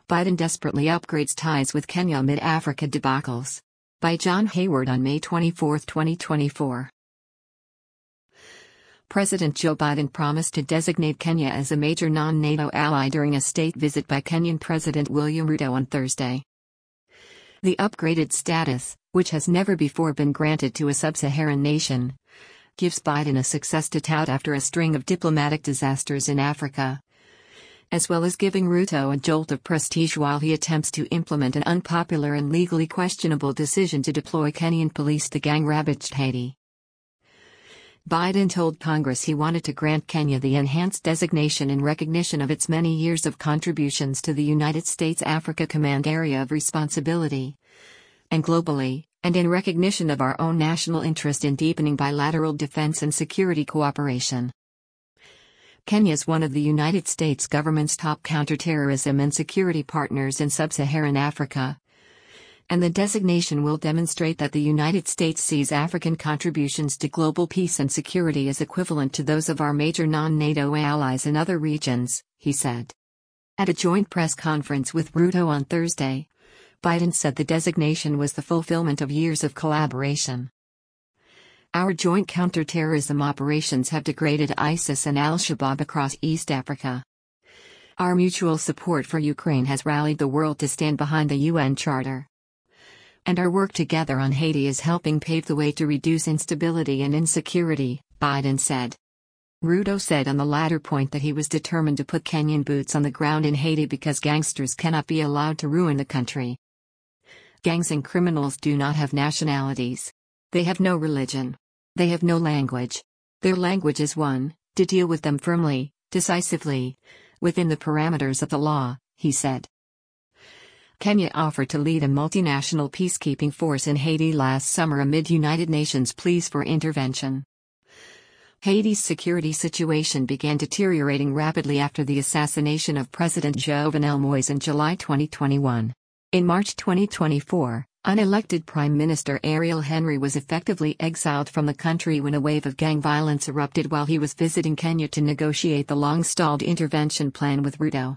Biden desperately upgrades ties with Kenya amid Africa debacles. By John Hayward on May 24, 2024. President Joe Biden promised to designate Kenya as a major non-NATO ally during a state visit by Kenyan President William Ruto on Thursday. The upgraded status, which has never before been granted to a sub-Saharan nation, gives Biden a success to tout after a string of diplomatic disasters in Africa, as well as giving Ruto a jolt of prestige while he attempts to implement an unpopular and legally questionable decision to deploy Kenyan police to gang-ravaged Haiti. Biden told Congress he wanted to grant Kenya the enhanced designation in recognition of its many years of contributions to the United States Africa Command Area of Responsibility, and globally, and in recognition of our own national interest in deepening bilateral defense and security cooperation. Kenya is one of the United States government's top counterterrorism and security partners in sub-Saharan Africa, and the designation will demonstrate that the United States sees African contributions to global peace and security as equivalent to those of our major non-NATO allies in other regions, he said. At a joint press conference with Ruto on Thursday, Biden said the designation was the fulfillment of years of collaboration. Our joint counterterrorism operations have degraded ISIS and al-Shabaab across East Africa. Our mutual support for Ukraine has rallied the world to stand behind the UN Charter. And our work together on Haiti is helping pave the way to reduce instability and insecurity, Biden said. Ruto said on the latter point that he was determined to put Kenyan boots on the ground in Haiti because gangsters cannot be allowed to ruin the country. Gangs and criminals do not have nationalities. They have no religion. They have no language. Their language is one: to deal with them firmly, decisively, within the parameters of the law, he said. Kenya offered to lead a multinational peacekeeping force in Haiti last summer amid United Nations pleas for intervention. Haiti's security situation began deteriorating rapidly after the assassination of President Jovenel Moïse in July 2021. In March 2024, unelected Prime Minister Ariel Henry was effectively exiled from the country when a wave of gang violence erupted while he was visiting Kenya to negotiate the long-stalled intervention plan with Ruto.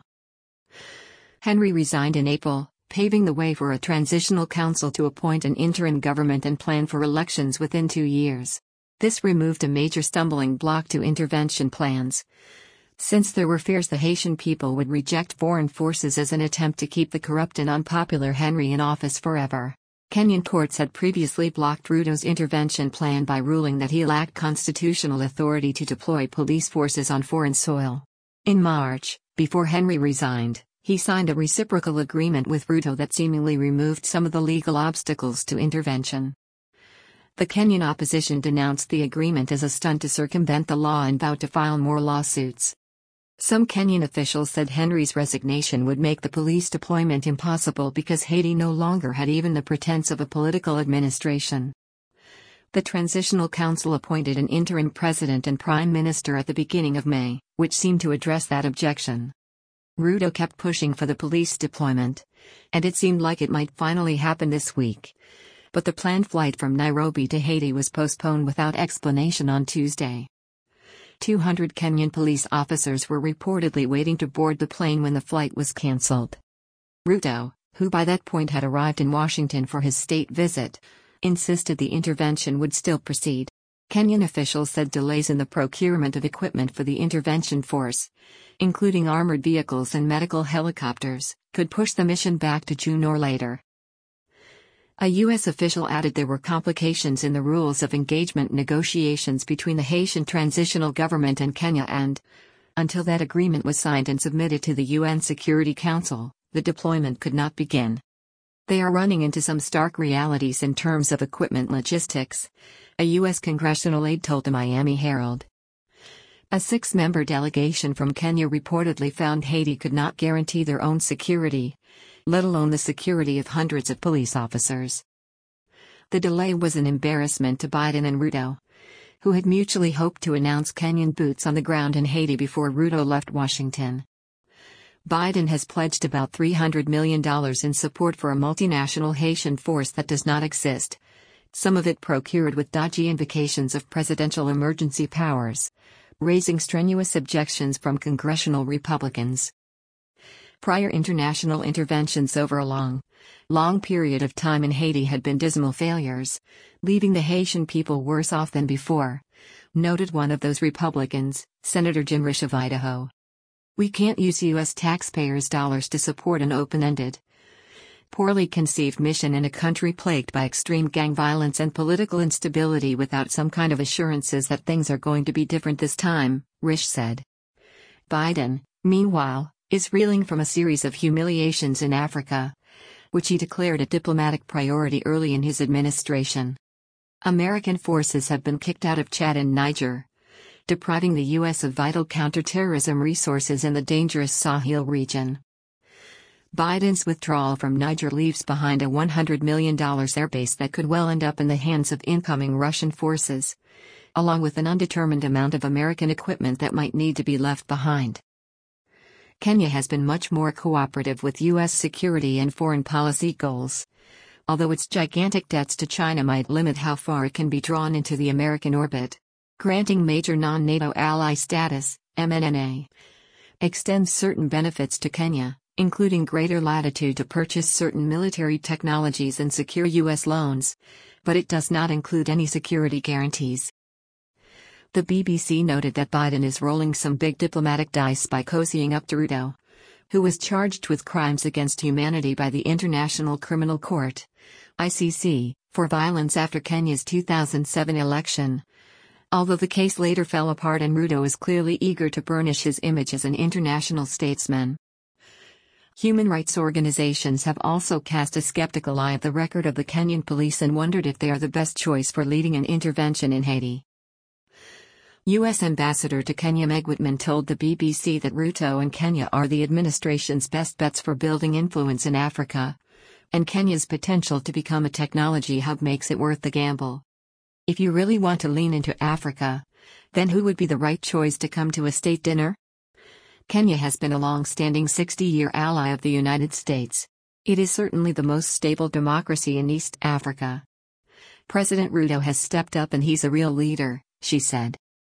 Henry resigned in April, paving the way for a transitional council to appoint an interim government and plan for elections within 2 years. This removed a major stumbling block to intervention plans, since there were fears the Haitian people would reject foreign forces as an attempt to keep the corrupt and unpopular Henry in office forever. Kenyan courts had previously blocked Ruto's intervention plan by ruling that he lacked constitutional authority to deploy police forces on foreign soil. In March, before Henry resigned, he signed a reciprocal agreement with Ruto that seemingly removed some of the legal obstacles to intervention. The Kenyan opposition denounced the agreement as a stunt to circumvent the law and vowed to file more lawsuits. Some Kenyan officials said Henry's resignation would make the police deployment impossible because Haiti no longer had even the pretense of a political administration. The Transitional Council appointed an interim president and prime minister at the beginning of May, which seemed to address that objection. Ruto kept pushing for the police deployment, and it seemed like it might finally happen this week. But the planned flight from Nairobi to Haiti was postponed without explanation on Tuesday. 200 Kenyan police officers were reportedly waiting to board the plane when the flight was cancelled. Ruto, who by that point had arrived in Washington for his state visit, insisted the intervention would still proceed. Kenyan officials said delays in the procurement of equipment for the intervention force, including armored vehicles and medical helicopters, could push the mission back to June or later. A U.S. official added there were complications in the rules of engagement negotiations between the Haitian transitional government and Kenya and, until that agreement was signed and submitted to the UN Security Council, the deployment could not begin. They are running into some stark realities in terms of equipment logistics, a U.S. congressional aide told the Miami Herald. A 6-member delegation from Kenya reportedly found Haiti could not guarantee their own security, let alone the security of hundreds of police officers. The delay was an embarrassment to Biden and Ruto, who had mutually hoped to announce Kenyan boots on the ground in Haiti before Ruto left Washington. Biden has pledged about $300 million in support for a multinational Haitian force that does not exist, some of it procured with dodgy invocations of presidential emergency powers, raising strenuous objections from congressional Republicans. Prior international interventions over a long period of time in Haiti had been dismal failures, leaving the Haitian people worse off than before, noted one of those Republicans, Senator Jim Risch of Idaho. We can't use U.S. taxpayers' dollars to support an open-ended, poorly conceived mission in a country plagued by extreme gang violence and political instability without some kind of assurances that things are going to be different this time, Risch said. Biden, meanwhile, is reeling from a series of humiliations in Africa, which he declared a diplomatic priority early in his administration. American forces have been kicked out of Chad and Niger, depriving the U.S. of vital counterterrorism resources in the dangerous Sahel region. Biden's withdrawal from Niger leaves behind a $100 million airbase that could well end up in the hands of incoming Russian forces, along with an undetermined amount of American equipment that might need to be left behind. Kenya has been much more cooperative with U.S. security and foreign policy goals, although its gigantic debts to China might limit how far it can be drawn into the American orbit. Granting major non-NATO ally status, MNNA, extends certain benefits to Kenya, including greater latitude to purchase certain military technologies and secure U.S. loans, but it does not include any security guarantees. The BBC noted that Biden is rolling some big diplomatic dice by cozying up to Ruto, who was charged with crimes against humanity by the International Criminal Court, ICC, for violence after Kenya's 2007 election. Although the case later fell apart and Ruto is clearly eager to burnish his image as an international statesman. Human rights organizations have also cast a skeptical eye at the record of the Kenyan police and wondered if they are the best choice for leading an intervention in Haiti. U.S. Ambassador to Kenya Meg Whitman told the BBC that Ruto and Kenya are the administration's best bets for building influence in Africa, and Kenya's potential to become a technology hub makes it worth the gamble. If you really want to lean into Africa, then who would be the right choice to come to a state dinner? Kenya has been a long-standing 60-year ally of the United States. It is certainly the most stable democracy in East Africa. President Ruto has stepped up and he's a real leader, she said.